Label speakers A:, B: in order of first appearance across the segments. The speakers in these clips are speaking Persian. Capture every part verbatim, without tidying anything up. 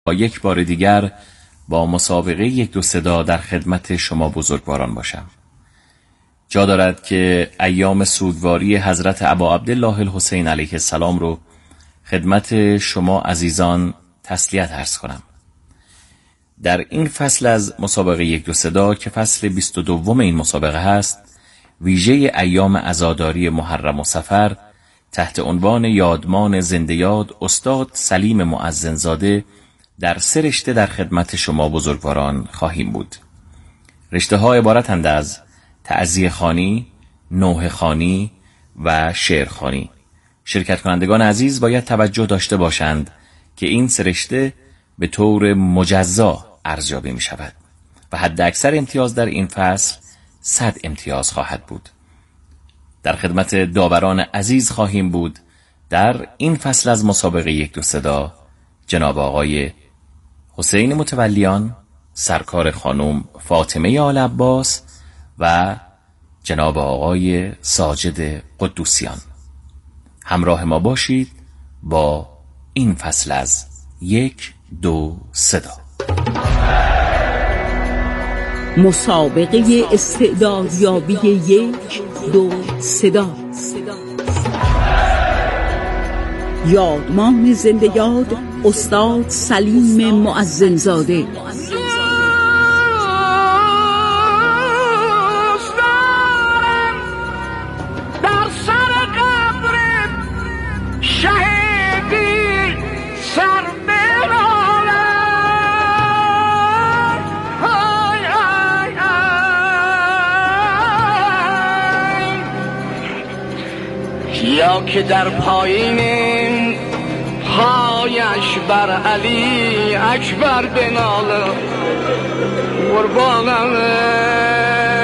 A: با یک بار دیگر با مسابقه یک دو صدا در خدمت شما بزرگواران باشم. جا دارد که ایام سوگواری حضرت ابا عبدالله الحسین علیه السلام رو خدمت شما عزیزان تسلیت عرض کنم. در این فصل از مسابقه یک دو صدا که فصل بیست و دوم این مسابقه هست، ویژه ایام عزاداری محرم و صفر تحت عنوان یادمان زنده یاد استاد سلیم مؤذنزاده در سه رشته در خدمت شما بزرگواران خواهیم بود. رشته ها عبارتند از تعزیه خوانی، نوحه خوانی و شعر خوانی. شرکت کنندگان عزیز باید توجه داشته باشند که این سه رشته به طور مجزا ارزیابی می شود و حد اکثر امتیاز در این فصل صد امتیاز خواهد بود. در خدمت داوران عزیز خواهیم بود در این فصل از مسابقه یک دو صدا جناب آقای حسین متولیان، سرکار خانم فاطمه آل عباس و جناب آقای ساجد قدوسیان. همراه ما باشید با این فصل از یک دو صدا.
B: مسابقه استعدادیابی یک دو صدا. یادمان زنده یاد استاد سلیم مؤذنزاده.
C: یا که در پایین پایش بر علی اکبر بناله قربانم.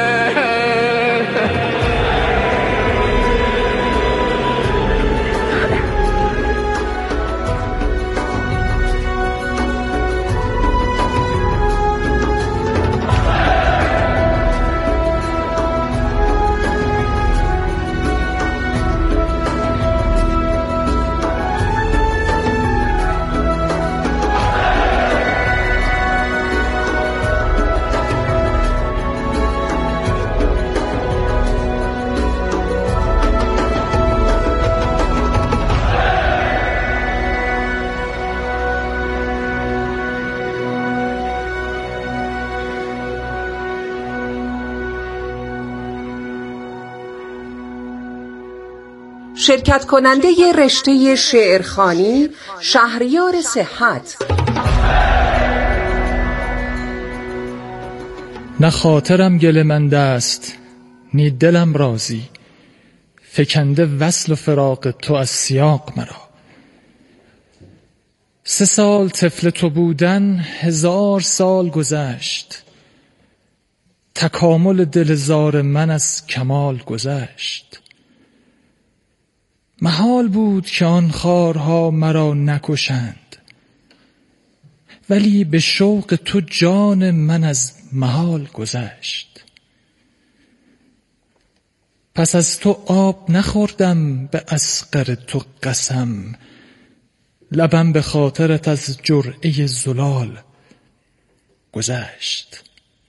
D: شرکت کننده رشته شعرخوانی شهریار صحت.
E: نه خاطرم گلمند است نی دلم راضی، فکنده وصل و فراق تو از سیاق مرا. سه سال طفل تو بودن هزار سال گذشت، تکامل دل زار من از کمال گذشت. محال بود که آن خارها مرا نکشند، ولی به شوق تو جان من از محال گذشت. پس از تو آب نخوردم به اصغر تو قسم، لبم به خاطرت از جرعه زلال گذشت.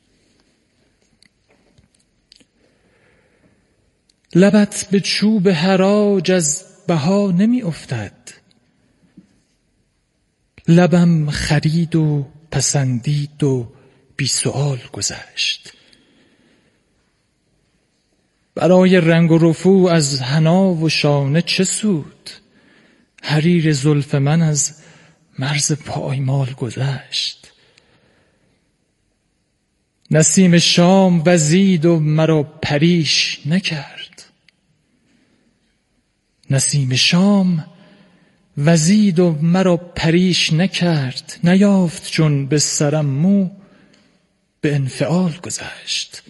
E: لبت به چوب حراج از بها نمی افتد، لبم خرید و پسندید و بی سؤال گذشت. برای رنگ و رفو از حنا و شانه چه سود، حریر زلف من از مرز پایمال گذشت. نسیم شام وزید و مرا پریش نکرد، نسیم شام وزید و مرا پریش نکرد. نیافت چون به سرم مو به انفعال گذشت.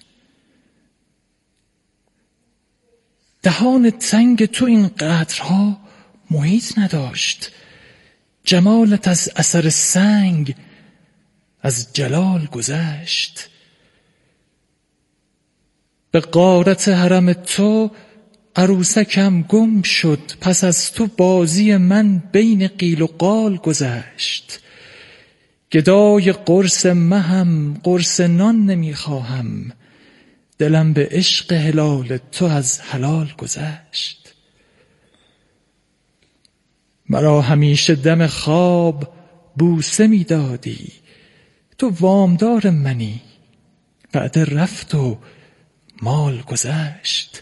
E: دهان تنگ تو این قطرها محیط نداشت، جمالت از اثر سنگ از جلال گذشت. به غارت حرم تو عروسکم گم شد، پس از تو بازی من بین قیل و قال گذشت. گدای قرص مهم، قرص نان نمیخواهم. دلم به عشق هلال تو از حلال گذشت. مرا همیشه دم خواب بوسه میدادی. تو وامدار منی، بعد رفت و مال گذشت.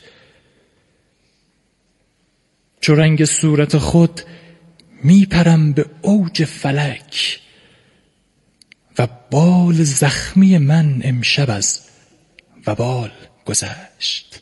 E: چو رنگ صورت خود میپرم به اوج فلک، و بال زخمی من امشب از وبال گذشت.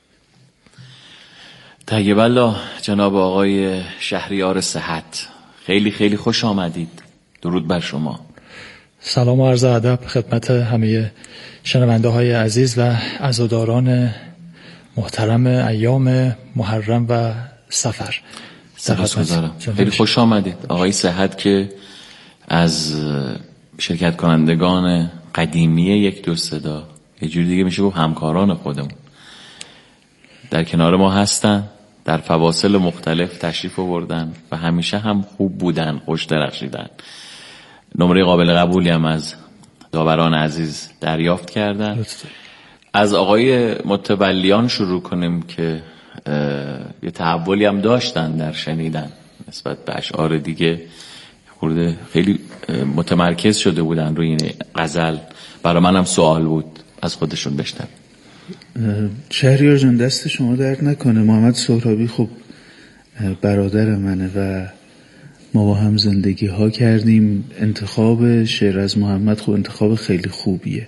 A: طیب الله جناب آقای شهریار صحت، خیلی خیلی خوش آمدید. درود بر شما.
E: سلام و عرض ادب خدمت همه شنونده های عزیز و عزاداران محترم ایام محرم و صفر.
A: سپاسگزارم. خیلی خوش آمدید آقای صحت که از شرکت کنندگان قدیمی یک دو صدا، یه جوری دیگه میشه گفت همکاران خودمون، در کنار ما هستن، در فواصل مختلف تشریف آوردن و همیشه هم خوب بودن، خوش درخشیدن. نمره قابل قبولی هم از داوران عزیز دریافت کردن. از آقای متولیان شروع کنیم که یه تحولی هم داشتن در شنیدن نسبت به اشعار دیگه، خورده خیلی متمرکز شده بودن روی این غزل. برای منم سوال بود از خودشون بشنویم.
F: شهریار جان دست شما درد نکنه. محمد سهرابی خب برادر منه و ما با هم زندگی ها کردیم. انتخاب شعر از محمد خب انتخاب خیلی خوبیه.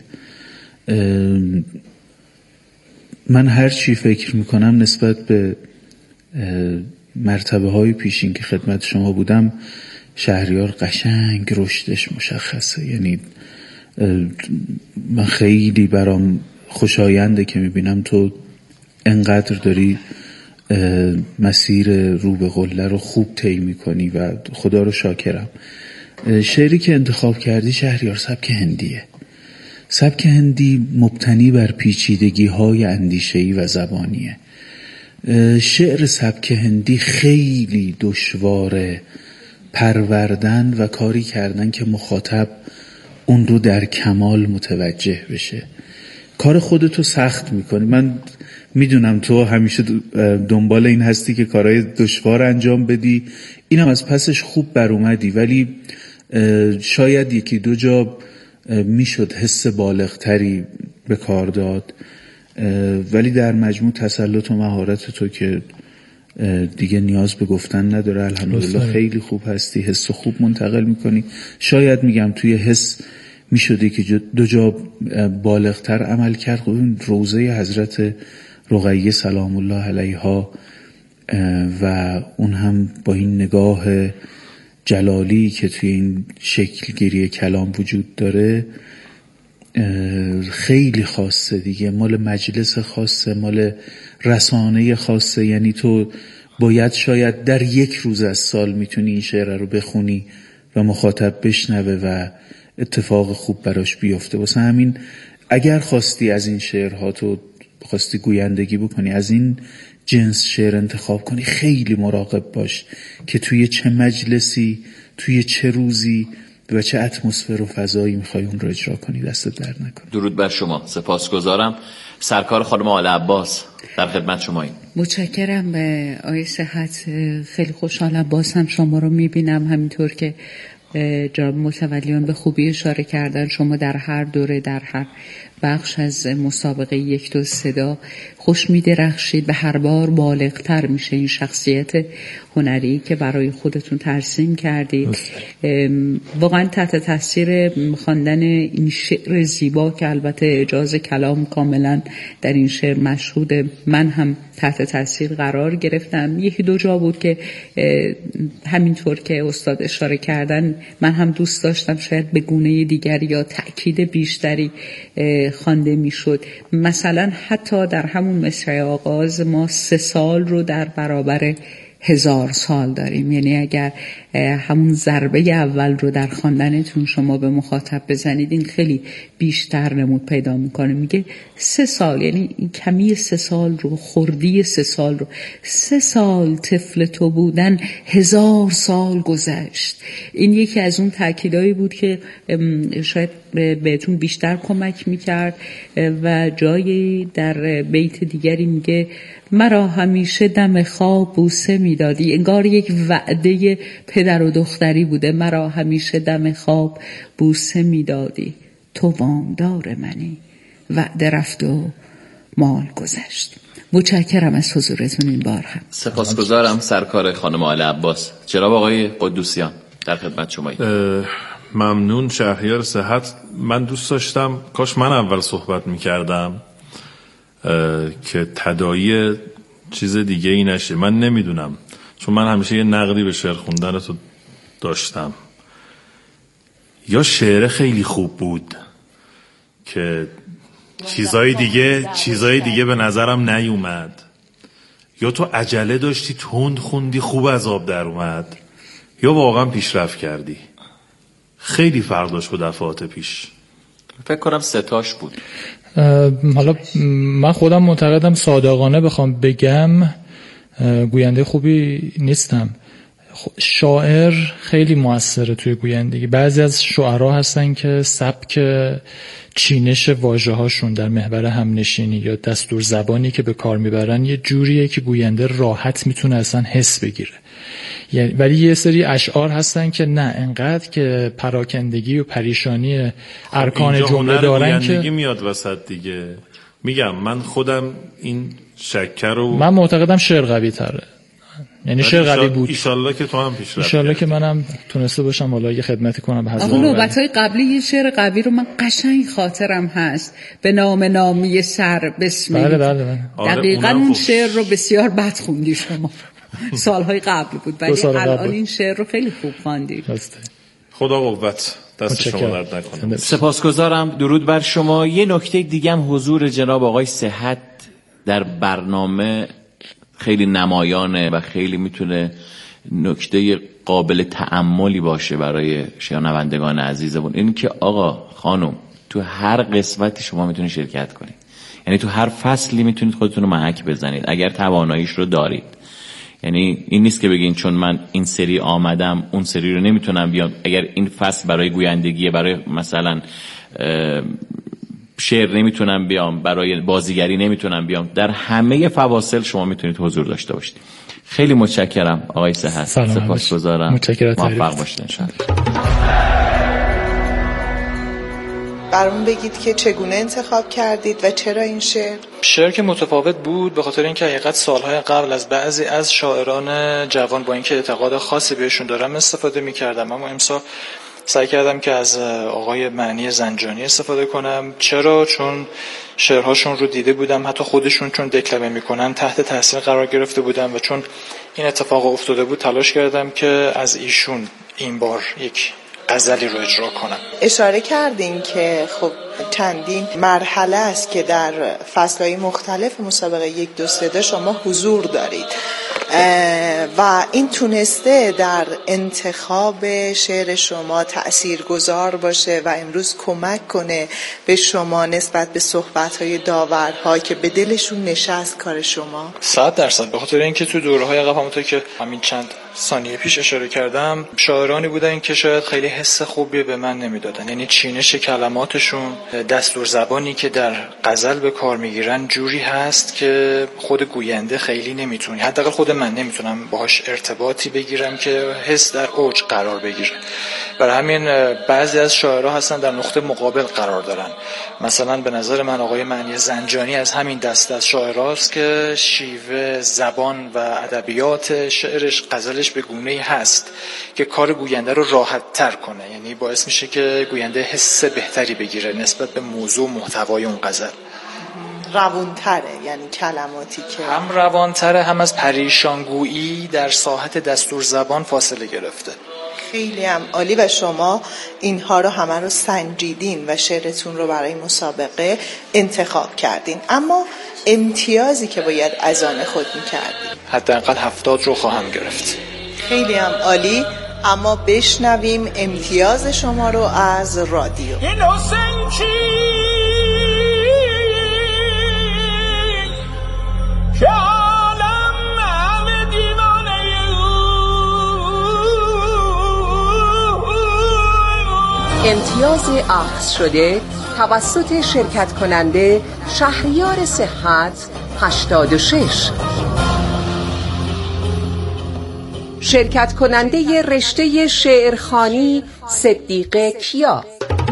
F: من هر چی فکر میکنم نسبت به مرتبه های پیشین که خدمت شما بودم، شهریار قشنگ رشدش مشخصه. یعنی من خیلی برام خوشاینده که میبینم تو انقدر داری مسیر رو به قله رو خوب طی میکنی و خدا رو شاکرم. شعری که انتخاب کردی شهریار سبک هندیه. سبک هندی مبتنی بر پیچیدگی های اندیشه‌ای و زبانیه. شعر سبک هندی خیلی دشواره پروردن و کاری کردن که مخاطب اون رو در کمال متوجه بشه. کار خودتو سخت میکنی. من میدونم تو همیشه دنبال این هستی که کارهای دشوار انجام بدی، اینم از پسش خوب بر اومدی، ولی شاید یکی دو جا میشد حس بالغتری به کار داد، ولی در مجموع تسلط و مهارت تو که دیگه نیاز به گفتن نداره الحمدلله خیلی خوب هستی، حس خوب منتقل میکنی. شاید میگم توی حس میشده که دو جا بالغتر عمل کرد. این روضه حضرت رقیه سلام الله علیها و اون هم با این نگاه جلالی که توی این شکل گیری کلام وجود داره خیلی خاصه دیگه، مال مجلس خاصه، مال رسانه خاصه. یعنی تو باید شاید در یک روز از سال میتونی این شعر رو بخونی و مخاطب بشنوه و اتفاق خوب براش بیفته. واسه همین اگر خواستی از این شعرها تو خواستی گویندگی بکنی، از این جنس شعر انتخاب کنی، خیلی مراقب باش که توی چه مجلسی، توی چه روزی و چه اتمسفر و فضایی میخوای اون رو اجرا کنی. دستت درد نکنه.
A: درود بر شما. سپاسگزارم. سرکار خانم آل عباس در خدمت شماییم.
B: متشکرم به آقای صحت. خیلی خوشحالم باز هم شما رو میبینم. همینطور که جناب متولیان به خوبی اشاره کردن، شما در هر دوره در هر بخش از مسابقه یک دو صدا خوش می درخشید و هر بار بالغتر میشه این شخصیت هنری که برای خودتون ترسیم کردید. واقعا تحت تاثیر خواندن این شعر زیبا که البته اجاز کلام کاملا در این شعر مشهوده، من هم تحت تاثیر قرار گرفتم. یکی دو جا بود که همینطور که استاد اشاره کردن من هم دوست داشتم شاید به گونه دیگری یا تأکید بیشتری خوانده میشد. مثلا حتی در همون مصرع آغاز ما سه سال رو در برابر هزار سال داریم. یعنی اگر همون ضربه اول رو در خواندنتون شما به مخاطب بزنید این خیلی بیشتر نمود پیدا میکنه. میگه سه سال، یعنی این کمی سه سال رو، خردی سه سال رو، سه سال طفل تو بودن هزار سال گذشت. این یکی از اون تأکیدایی بود که شاید بهتون بیشتر کمک میکرد. و جایی در بیت دیگری میگه مرا همیشه دم خواب بوسه میدادی. انگار یک وعده پدر و دختری بوده. مرا همیشه دم خواب بوسه میدادی، تو وامدار منی، وعده رفت و مال گذشت. متشکرم از حضورتون این بار هم.
A: سپاسگزارم سرکار خانم آل عباس. جناب آقای قدوسیان در خدمت شما.
G: ممنون شهریار صحت. من دوست داشتم کاش من اول صحبت میکردم که تداعی چیز دیگه ای نشه. من نمیدونم، چون من همیشه یه نقدی به شعر خوندن تو داشتم. یا شعر خیلی خوب بود که چیزای دیگه چیزای دیگه به نظرم نیومد، یا تو عجله داشتی تند خوندی خوب از آب در اومد، یا واقعا پیشرفت کردی. خیلی فرق داشت با دفعات پیش.
A: فکر کنم ستاش بود.
E: حالا من خودم معتقدم صادقانه بخوام بگم گوینده خوبی نیستم. شاعر خیلی موثره توی گویندگی. بعضی از شعرا هستن که سبک چینش واژه هاشون در محور همنشینی یا دستور زبانی که به کار میبرن یه جوریه که گوینده راحت میتونه اصلا حس بگیره. یعنی ولی یه سری اشعار هستن که نه، انقدر که پراکندگی و پریشانی ارکان جمله دارن که
G: میاد وسط دیگه. میگم من خودم این شکر رو
E: من معتقدم شعر قوی تره. یعنی شعر قوی بود.
G: ایشالله که تو هم پیشرفت
E: ایشالله که منم تونسته باشم والا یه خدمتی کنم به حضرت.
B: آقا نوبت‌های قبلی یه شعر قوی رو من قشنگ خاطرم هست، به نام نامی سر بسمی.
E: بله بله بله.
B: دقیقاً اون شعر رو بسیار بد خوندی شما. سالهای قبل بود ولی الان این شعر رو خیلی خوب خواندی.
G: خدا قوت، دست شما درد نکنه.
A: سپاسگزارم. درود بر شما. یه نکته دیگه هم حضور جناب آقای صحت در برنامه خیلی نمایانه و خیلی میتونه نکته قابل تأملی باشه برای شنوندگان عزیزمون. این که آقا خانم تو هر قسمتی شما میتونید شرکت کنید، یعنی تو هر فصلی میتونید خودتون رو محک بزنید اگر تواناییش رو دارید. یعنی این نیست که بگین چون من این سری آمدم اون سری رو نمیتونم بیام. اگر این فصل برای گویندگیه، برای مثلا شعر نمیتونم بیام، برای بازیگری نمیتونم بیام، در همه فواصل شما میتونید حضور داشته باشید. خیلی متشکرم آقای صحت. سپاسگزارم. موفق باشید انشاءالله.
H: برامون بگید که چگونه انتخاب کردید و چرا این شعر؟
E: شعر که متفاوت بود به خاطر اینکه حقیقت سالهای قبل از بعضی از شاعران جوان با اینکه اعتقاد خاصی بهشون دارم استفاده می‌کردم، اما امسال سعی کردم که از آقای معنی زنجانی استفاده کنم. چرا؟ چون شعرهاشون رو دیده بودم، حتی خودشون چون دکلمه میکنن تحت تاثیر قرار گرفته بودم و چون این اتفاق افتاده بود تلاش کردم که از ایشون این بار یک غزلی رو اجرا کنم.
H: اشاره کردین که خب چندین مرحله است که در فصل‌های مختلف مسابقه یک دو سه شما حضور دارید و این تونسته در انتخاب شعر شما تأثیرگذار باشه و امروز کمک کنه به شما نسبت به صحبت‌های داورها که به دلشون نشست کار شما؟
E: صد درصد. به خاطر اینکه تو دوره‌های قبل همونطور که همین چند ثانیه پیش اشاره کردم شاعرانی بودن که شاید خیلی حس خوبی به من نمیدادن، یعنی چینش کلماتشون، دستور زبانی که در غزل به کار میگیرن جوری هست که خود گوینده خیلی نمیتونه، حداقل خود من نمیتونم باهاش ارتباطی بگیرم که حس در اوج قرار بگیره. برای همین بعضی از شاعرها هستن در نقطه مقابل قرار دارن. مثلا به نظر من آقای معنی زنجانی از همین دسته از شاعراست که شیوه زبان و ادبیات شعرش غزلش به گونه‌ای هست که کار گوینده رو راحت تر کنه، یعنی باعث میشه که گوینده حس بهتری بگیره نسبت به موضوع و محتوای اون غزل.
H: روانتره، یعنی کلماتی که
E: هم روانتره هم از پریشانگویی در ساحت دستور زبان فاصله گرفته.
H: خیلی هم عالی و شما اینها رو همه رو سنجیدین و شعرتون رو برای مسابقه انتخاب کردین. اما امتیازی که باید از آن خود میکردید؟
E: حداقل هفتاد رو خواهم گرفت.
H: خیلی هم عالی. اما بشنویم امتیاز شما رو از رادیو.
D: امتیاز اخذ شده توسط شرکت کننده شهریار صحت هشتاد و شش. شرکت کننده رشته شعرخوانی صدیقه کیا.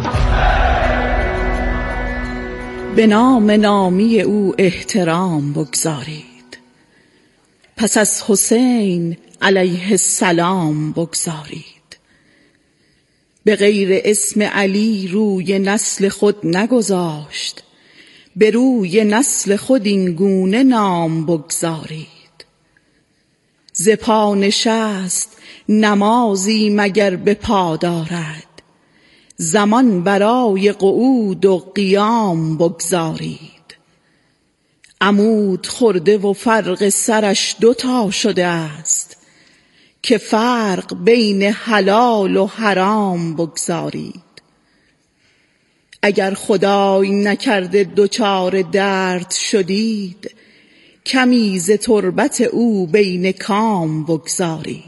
I: به نام نامی او احترام بگذارید، پس از حسین علیه السلام بگذارید. به غیر اسم علی روی نسل خود نگذاشت، به روی نسل خود این گونه نام بگذارید. ز پا نشست نمازی مگر به پا دارد، زمان برای قعود و قیام بگذارید. عمود خورده و فرق سرش دوتا شده است، که فرق بین حلال و حرام بگذارید. اگر خدای نکرده دوچار درد شدید، کمی ز تربت او بین کام بگذارید.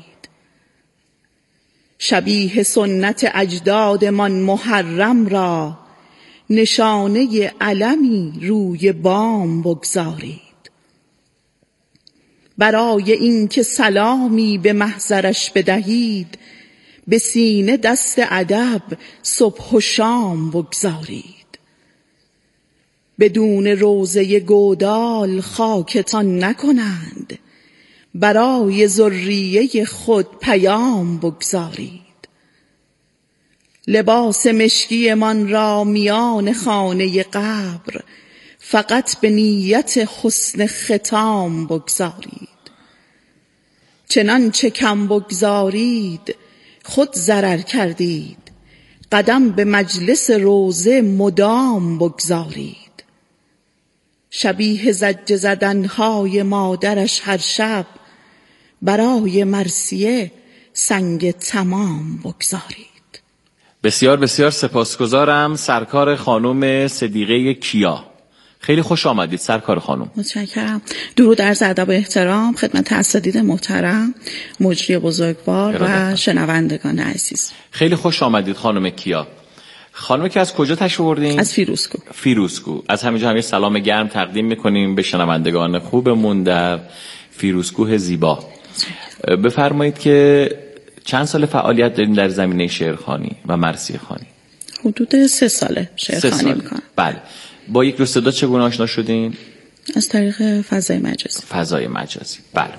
I: شبیه سنت اجدادمان محرم را، نشانه علمی روی بام بگذارید. برای اینکه سلامی به محضرش بدهید، به سینه دست ادب صبح و شام بگذارید. بدون روضه گودال خاکتان نکنند، برای ذریه خود پیام بگذارید. لباس مشکی من را میان خانه قبر، فقط به نیت حسن ختام بگذارید. چنانچه کم بگذارید خود ضرر کردید، قدم به مجلس روضه مدام بگذارید. شبیه زجر زدنهای مادرش هر شب، برای مرثیه سنگ تمام بگذارید.
A: بسیار بسیار سپاسگزارم سرکار خانم صدیقه کیا. خیلی خوش آمدید سرکار خانم.
I: متشکرم. درود عرض ادب و احترام خدمت اساتید محترم، مجری بزرگوار و شنوندگان عزیز.
A: خیلی خوش آمدید خانم کیا. خانم که از کجا تشریف آوردین؟
I: از فیروزکو.
A: فیروزکو. از همینجا هم یه سلام گرم تقدیم میکنیم به شنوندگان خوبمون در فیروزکوه زیبا. بفرمایید که چند سال فعالیت داریم در زمینه شعرخوانی و مرثیه خوانی؟
I: حدود سه ساله شعرخوانی میکنم.
A: بله. با یک دو صدا چگونه آشنا شدین؟
I: از طریق فضای مجازی.
A: فضای مجازی. بله.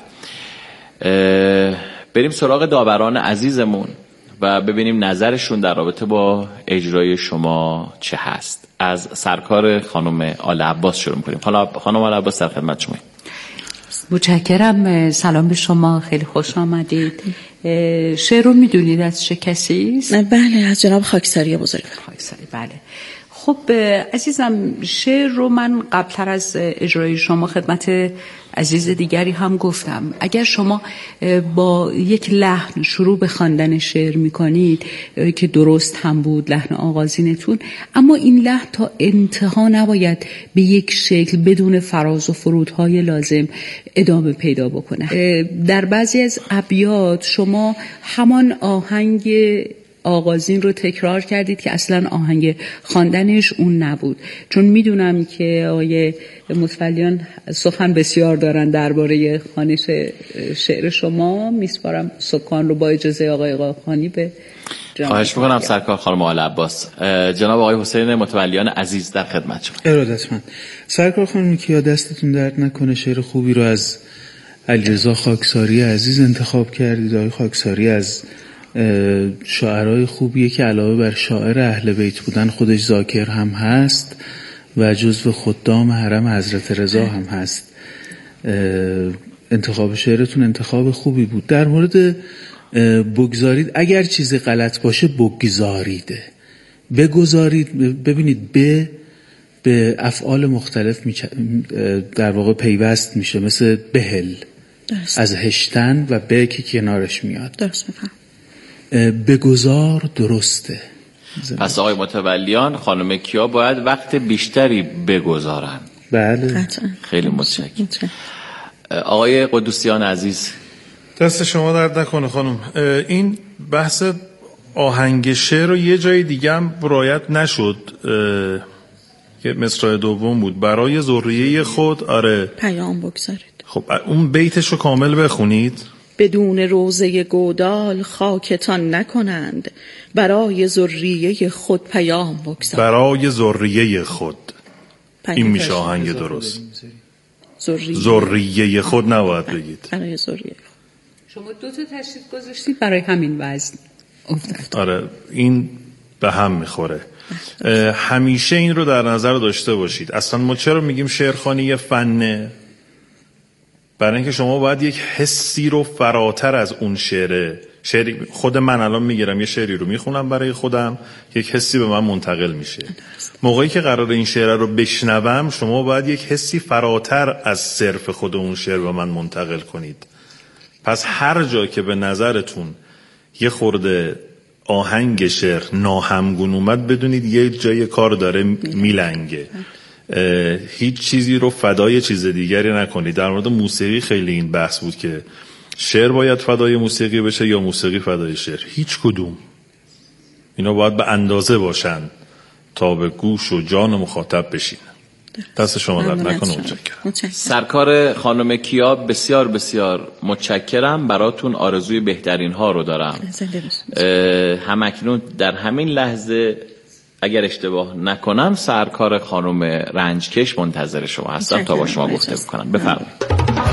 A: بریم سراغ داوران عزیزمون و ببینیم نظرشون در رابطه با اجرای شما چه هست. از سرکار خانم آل عباس شروع می‌کنیم. حالا خانم آل عباس در خدمت شما.
B: متشکرم. سلام به شما، خیلی خوش آمدید. شعر رو میدونید از چه کسی است؟
I: بله، از جناب خاکساری بزرگ.
B: خاکساری، بله. خب عزیزم، شعر رو من قبلتر از اجرای شما خدمت عزیز دیگری هم گفتم. اگر شما با یک لحن شروع به خواندن شعر میکنید که درست هم بود لحن آغازینتون، اما این لحن تا انتها نباید به یک شکل بدون فراز و فرودهای لازم ادامه پیدا بکنه. در بعضی از ابیات شما همان آهنگ آغازین رو تکرار کردید که اصلا آهنگ خواندنش اون نبود. چون میدونم که آقای متولیان سخن بسیار دارن درباره خوانش شعر شما. میسپارم سکان رو با اجازه آقای قاقانی به
A: خواهش میکنم سرکار خانم آل عباس. جناب آقای حسین متولیان عزیز در خدمت شما.
F: ارادتمند. سرکار خانم کیا، دستتون درد نکنه، شعر خوبی رو از علیرضا خاکساری عزیز انتخاب کردید. آقای خاکساری از شاعرای خوبیه که علاوه بر شاعر اهل بیت بودن خودش ذاکر هم هست و جزو خدام حرم حضرت رضا هم هست. انتخاب شعرتون انتخاب خوبی بود. در مورد بگذارید، اگر چیزی غلط باشه بگذاریده، بگذارید. ببینید به به افعال مختلف می در واقع پیوست میشه، مثل بهل درست. از هشتن و به که کنارش میاد.
I: درست میفهم.
F: بگذار درسته.
A: پس آقای متولیان خانم کیا باید وقت بیشتری بگذارن.
F: بله.
A: خیلی متشکرم. آقای قدوسیان عزیز،
G: دست شما درد نکنه خانم. این بحث آهنگ شعر رو یه جای دیگه هم رعایت نشد که مصرع دوم بود، برای ذریه خود آره
I: پیام بگذارید.
G: خب اون بیتش رو کامل بخونید.
I: بدون روزه گودال خاکتان نکنند، برای ذریه خود پیام بگذارید.
G: برای ذریه خود، این میشه آهنگ درست. ذریه خود نباید بگید،
I: برای ذریه.
B: شما دو تا تشدید گذاشتید برای همین وزن.
G: آره این به هم میخوره. همیشه این رو در نظر داشته باشید. اصلا ما چرا میگیم شعرخوانی یه فنه؟ برای اینکه شما باید یک حسی رو فراتر از اون شعره، شعری خود من الان میگیرم یه شعری رو میخونم برای خودم، یک حسی به من منتقل میشه. موقعی که قرار این شعر رو بشنوم، شما باید یک حسی فراتر از صرف خود اون شعر به من منتقل کنید. پس هر جا که به نظرتون یه خورده آهنگ شعر ناهمگون اومد، بدونید یه جای کار داره میلنگه. هیچ چیزی رو فدای چیز دیگری نکنید. در مورد موسیقی خیلی این بحث بود که شعر باید فدای موسیقی بشه یا موسیقی فدای شعر. هیچ کدوم. اینا باید به اندازه باشن تا به گوش و جان مخاطب بشین. دست شما درد نکنه. متشکرم.
A: سرکار خانم کیا، بسیار بسیار متشکرم. براتون آرزوی بهترین ها رو دارم. همکنون در همین لحظه اگر اشتباه نکنم سرکار خانم رنجکش منتظر شما هستم تا با شما گفته بکنم. بفرمایید.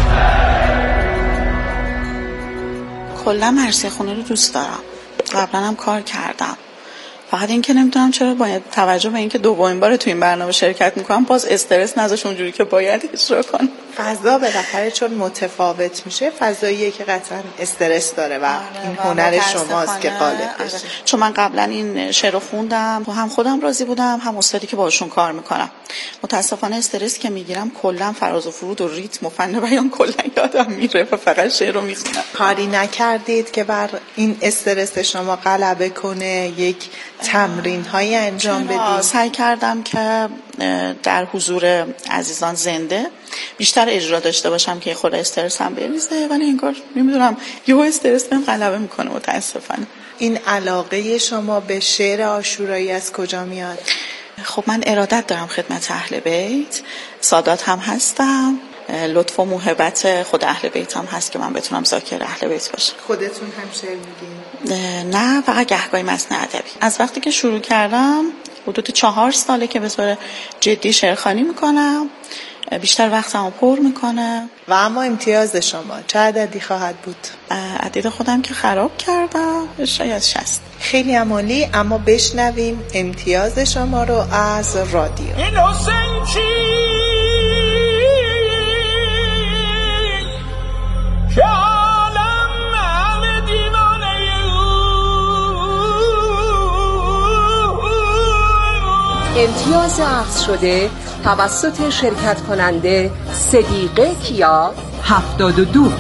J: کلا مرثیه خونه رو دوست دارم، قبلا هم کار کردم، فقط این که نمیدونم چرا باید توجه به این که دومین بار تو این برنامه شرکت میکنم باز استرس نذاش اونجوری که باید اجرا کنم.
H: فضا بالاخره چون متفاوت میشه، فضاییه که قطعا استرس داره و این هنر شماست که غالب بشه.
J: چون من قبلا این شعر رو خوندم و هم خودم راضی بودم هم استادی که باشون کار میکنم. متاسفانه استرس که میگیرم کلا فراز و فرود و ریتم و فن بیان کلا یادم میره و فقط شعر رو میخونم.
H: کاری نکردید که بر این استرس شما غلبه کنه، یک تمرین های انجام بدید؟
J: سعی کردم که در حضور عزیزان زنده بیشتر اجرا داشته باشم که خود استرس هم بریزه، ولی انگار نمیدونم یهو استرس بهم غلبه میکنه متاسفانه.
H: این علاقه شما به شعر عاشورایی از کجا میاد؟
J: خب من ارادت دارم خدمت اهل بیت، سادات هم هستم، لطف و محبت خود اهل بیت هم هست که من بتونم ذاکر اهل بیت باشم.
H: خودتون هم شعر میگین؟
J: نه، فقط گهگاهی متن ادبی. از وقتی که شروع کردم حدود چهار ساله که به طور جدی شعرخوانی میکنم، بیشتر وقتمو پر میکنه.
H: و اما امتیاز شما چه عددی خواهد بود؟
J: عدد خودم که خراب کردم شاید شصت.
H: خیلی عالی. اما بشنویم امتیاز شما رو از رادیو. این حسین چی که عالم همه دیوانه امتیاز اخذ شده توسط شرکت کننده صدیقه کیا هفتاد و دو.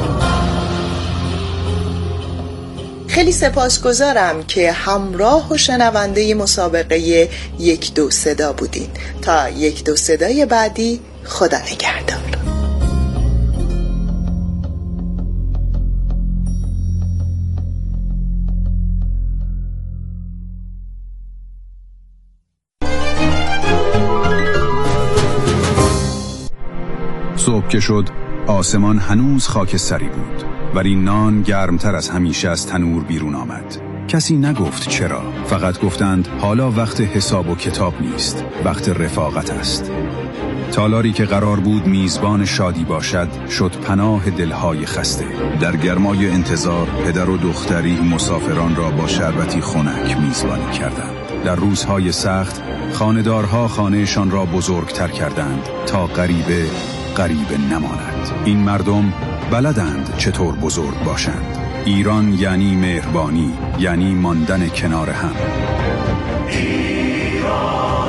H: خیلی سپاسگزارم که همراه و شنونده مسابقه یک دو صدا بودین. تا یک دو صدای بعدی، خدا نگهدار.
K: صبح که شد آسمان هنوز خاکستری بود، ولی نان گرمتر از همیشه از تنور بیرون آمد. کسی نگفت چرا، فقط گفتند حالا وقت حساب و کتاب نیست، وقت رفاقت است. تالاری که قرار بود میزبان شادی باشد شد پناه دلهای خسته. در گرمای انتظار پدر و دختری مسافران را با شربتی خنک میزبانی کردند. در روزهای سخت خانه‌دارها خانهشان را بزرگتر کردند تا غریبه غریبه نماند. این مردم بلدند چطور بزرگ باشند. ایران یعنی مهربانی، یعنی ماندن کنار هم. ایران ما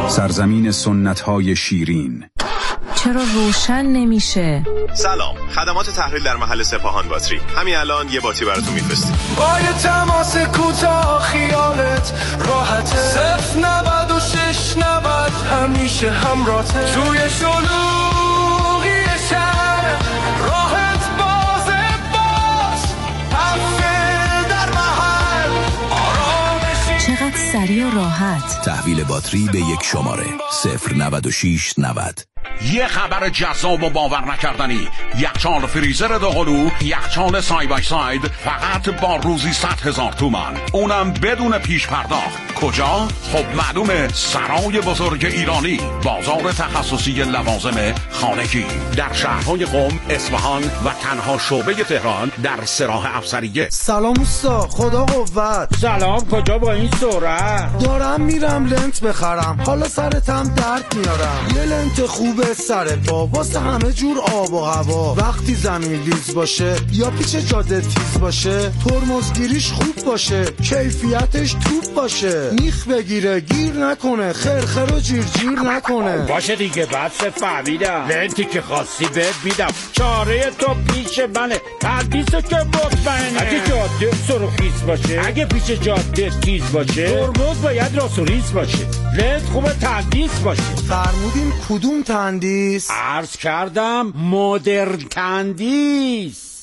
K: سرزمین سنت‌های شیرین.
L: چرا روشن نمیشه؟
M: سلام، خدمات تحویل در محل سپاهان باتری. همین الان یه باتری براتون میفرستیم.
C: با یه تماس کوتاه خیالت راحته. صفر نود و شش نود همیشه همراهته. توی شلوغی شهر راحت بازه باز. تحویل در محل آرامشی.
L: چقدر سریع و راحت.
N: تحویل باتری به یک شماره صفر نود و شش نود.
O: یه خبر جذاب و باور نکردنی. یخچال فریزر دوقلو، یخچال سای بای ساید، فقط با روزی صد هزار تومان، اونم بدون پیش پرداخت. کجا؟ خب معلومه، سرای بزرگ ایرانی، بازار تخصصی لوازم خانگی در شهرهای قم، اصفهان و تنها شعبه تهران در سراح افسریه.
P: سلام اوستا، خدا قوت.
Q: سلام، کجا با این سرعت؟
P: دارم میرم لنت بخرم، حالا سرتم درد میارم. یه لنت خوبه سر پا واسه همه جور آب و هوا. وقتی زمین لیز باشه یا پیچ جاده تیز باشه، ترمزگیریش خوب باشه، کیفیتش توپ باشه، میخ بگیره گیر نکنه، خرخر و جیر جیر نکنه.
Q: باشه دیگه، بس فهمیدم. لنتی که خواستی بهت میدم، چاره تو پیش منه. تندیسو که مطمئنه. اگه جاده سرخیز باشه، اگه پیچ جاده تیز باشه، ترمز باید راست و ریز باشه. لنت خوبه تندیس باشه.
P: فرمودین کدوم تندیس؟
Q: عرض کردم مدرن تندیس.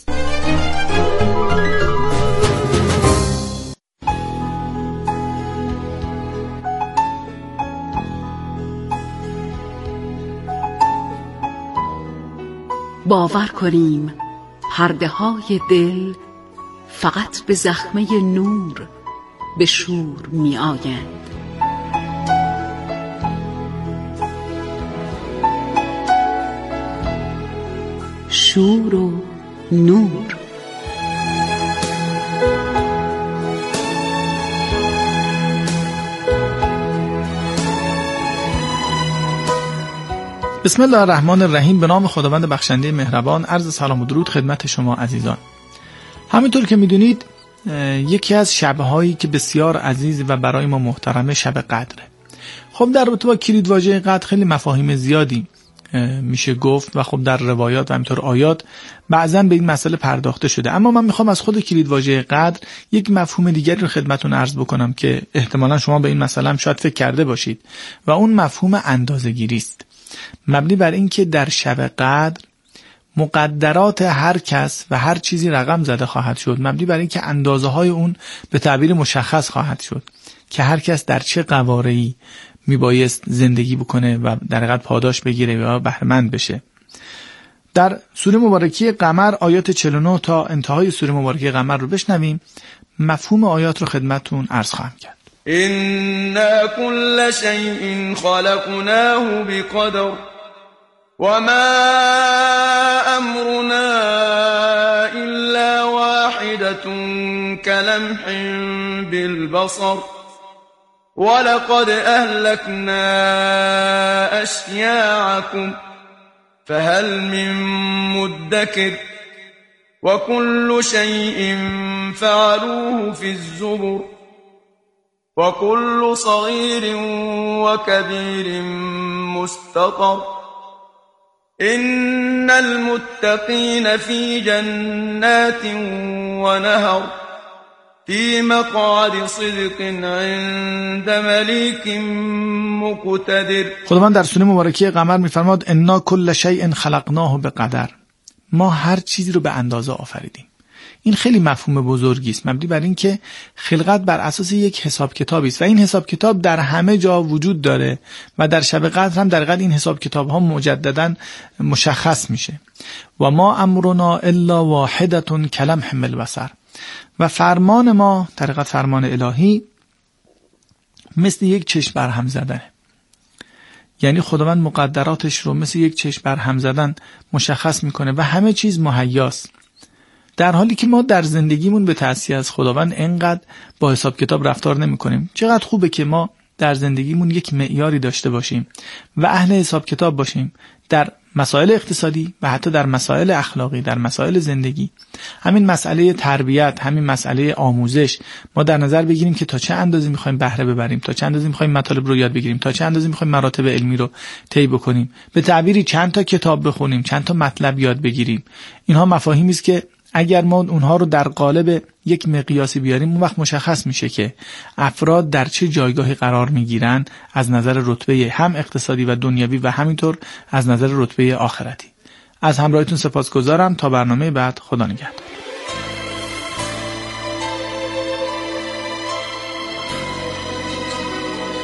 B: باور کنیم پرده های دل فقط به زخمه نور به شور می آیند. شور و نور.
R: بسم الله الرحمن الرحیم. به نام خداوند بخشنده مهربان. عرض سلام و درود خدمت شما عزیزان. همینطور که میدونید یکی از شب‌هایی که بسیار عزیز و برای ما محترمه شب قدره. خب در رابطه با کلیدواژه قدر خیلی مفاهیم زیادی میشه گفت و خب در روایات و همینطور آیات بعضا به این مسئله پرداخته شده، اما من میخوام از خود کلیدواژه قدر یک مفهوم دیگری رو خدمتتون عرض بکنم که احتمالا شما به این مسئله هم شاید فکر کرده باشید و اون مفهوم اندازه‌گیری است، مبنی بر این که در شب قدر مقدرات هر کس و هر چیزی رقم زده خواهد شد، مبنی بر این که اندازه های اون به تعبیر مشخص خواهد شد که هر کس در چه قواره‌ای میبایست زندگی بکنه و در حقیقت پاداش بگیره یا بهره‌مند بشه. در سوره مبارکه قمر آیات چهل و نه تا انتهای سوره مبارکه قمر رو بشنویم، مفهوم آیات رو خدمتتون عرض خواهم کرد.
C: إنا كل شيء خلقناه بقدر وما أمرنا إلا واحدة كلمح بالبصر ولقد أهلكنا أشياعكم فهل من مدكر وكل شيء فعلوه في الزبر وكل صغير وكبير مستطر إن المتقين في جنات ونهر في مقعد صدق عند ملیک مقتدر.
R: خداوند در سوره مبارکه قمر می‌فرماد انا کل شیء خلقناه بقدر. ما هر چیزی رو به اندازه آفریدیم. این خیلی مفهوم بزرگی است، مبنی بر این که خلقت بر اساس یک حساب کتابی است و این حساب کتاب در همه جا وجود داره و در شب قدر هم در حقیقت این حساب کتاب ها مجددا مشخص میشه. و ما امرنا الا واحدة کلمح بالبصر. و فرمان ما در حقیقت فرمان الهی مثل یک چشم بر هم زدنه، یعنی خداوند مقدراتش رو مثل یک چشم بر هم زدن مشخص میکنه و همه چیز مهیاست، در حالی که ما در زندگیمون به تأسیس از خداوند انقدر با حساب کتاب رفتار نمی کنیم. چقدر خوبه که ما در زندگیمون یک معیاری داشته باشیم و اهل حساب کتاب باشیم در مسائل اقتصادی و حتی در مسائل اخلاقی، در مسائل زندگی. همین مسئله تربیت، همین مسئله آموزش ما در نظر بگیریم که تا چه اندازه میخوایم بهره ببریم، تا چه اندازه میخوایم مطالب رو یاد بگیریم، تا چه اندازه میخوایم مراتب علمی رو طی بکنیم، به تعبیری چند تا کتاب بخونیم، چند تا مطلب یاد بگیریم. اینها مفاهیمی است که اگر ما اونها رو در قالب یک مقیاسی بیاریم، اون وقت مشخص میشه که افراد در چه جایگاهی قرار میگیرن از نظر رتبه هم اقتصادی و دنیوی و همینطور از نظر رتبه آخرتی. از همراهیتون سپاسگزارم. تا برنامه بعد، خدا نگهدار.